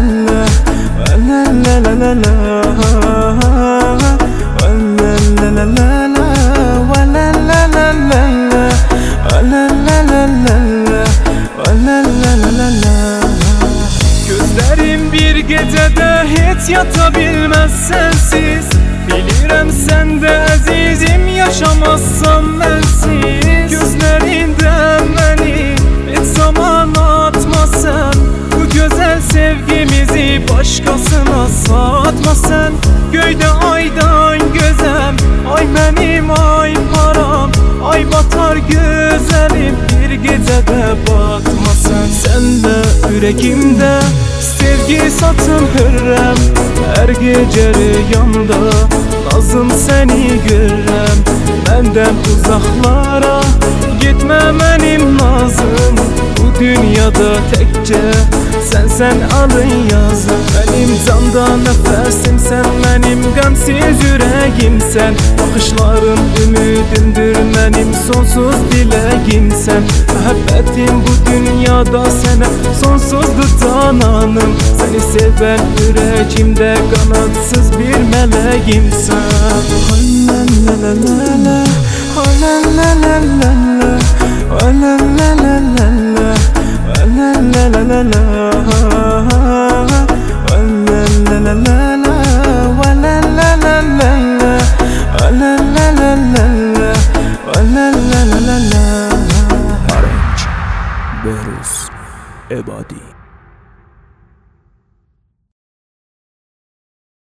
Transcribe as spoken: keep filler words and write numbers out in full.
Gözlerim bir gecede hiç yatabilmez sensiz. Bilirəm sen de azizim yaşamazsan bensiz. Gözlerinden beni hiç zaman atma sen. Bu güzel sevgimizi başkasına satma sen. Göyde aydan gözem, ay benim ay param. Ay batar güzelim, bir gecede batma sen. Senle yüreğimde sevgi satın hürrem. Her gece rüyamda lazım seni görürəm. Benden uzaklara gitme benim lazım. Bu dünyada tekçe sen sen alın yazım. Benim canda nefesim sen, benim gamsiz yüreğimsen. Bakışların ümidimdir benim sonsuz dileğim sen. Muhabbetim bu dünyada sana sonsuzdur cananım. Seni seven yüreğimde kanatsız bir meleğimsen. La la la la la, la la la la la, la la la la la, la la la la la, la la la la la, la la la la la, la la la la la, la la la la la. Arrange Behruz Ebadi.